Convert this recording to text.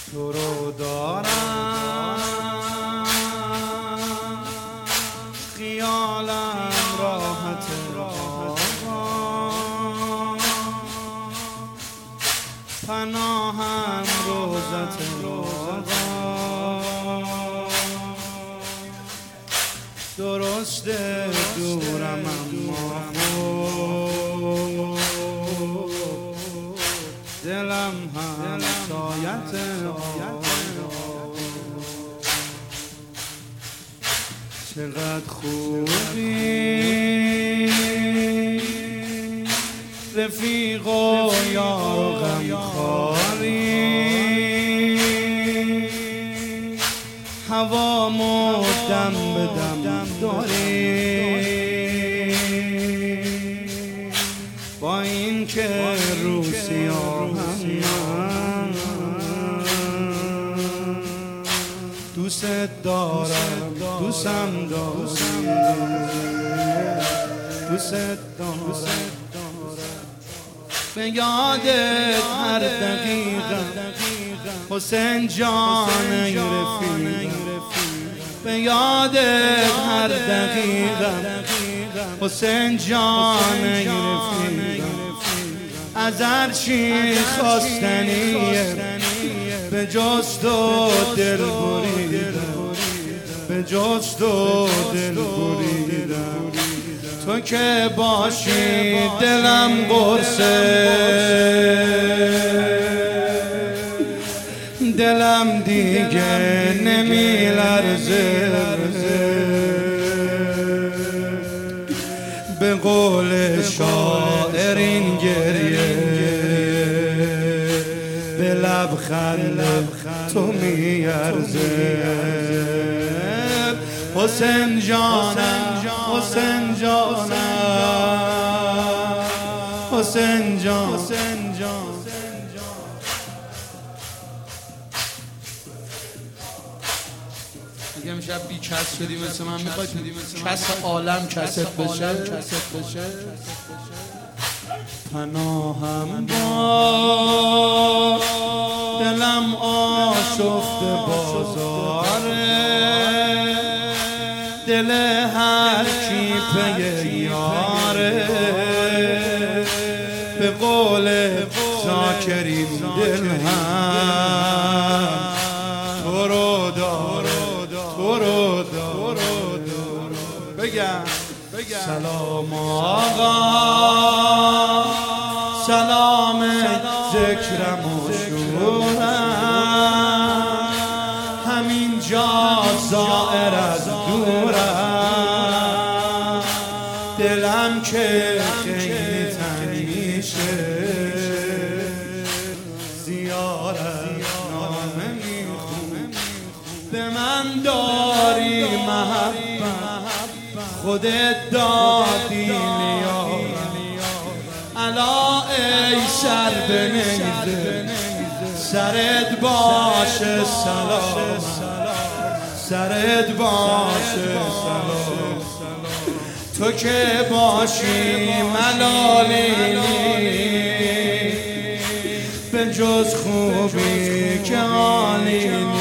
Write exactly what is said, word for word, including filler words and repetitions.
تو رو دارم خیالم راحت آقا پناهم روزت آقا درسته دورم اما خوب دلم هم سایت چقدر خوبی رفیق و یار و غمخواری هوامو دم به دم داری با این که رو سیاهم من دوست دارم دوستم دارم دوست دارم به یادت هر دقیقه حسین جان ای رفیقم به یادت هر دقیقه حسین جان ای رفیقم از هر چی خواستنیه به جز تو دل بریدم به جز تو دل بریدم تو که باشی دلم قرصه دلم دیگه نمی لرزه به قول شاعرین گریه به لبخند تو میارزه حسین جانم حسین جانم حسین جان حسین جان دیگه امشب بی کس شدی مثل من میخواد کس عالم کست بشه پناهم با دلم آشفته بازاره دل هر کی پی یاره به قول ذاکرین دل هم تو رو داره تو رو داره بگم سلام آقا سلام ذکرم و شورم همین جا زائر از دورم دلم که خیلی تنگ میشه زیارت نامه میخونم به من داری محبت خودت دادی لیارم الا ای سر به نیزه سرت باشه سلام سرت باشه سلام تو که باشی ملالی به جز خوبی که حالی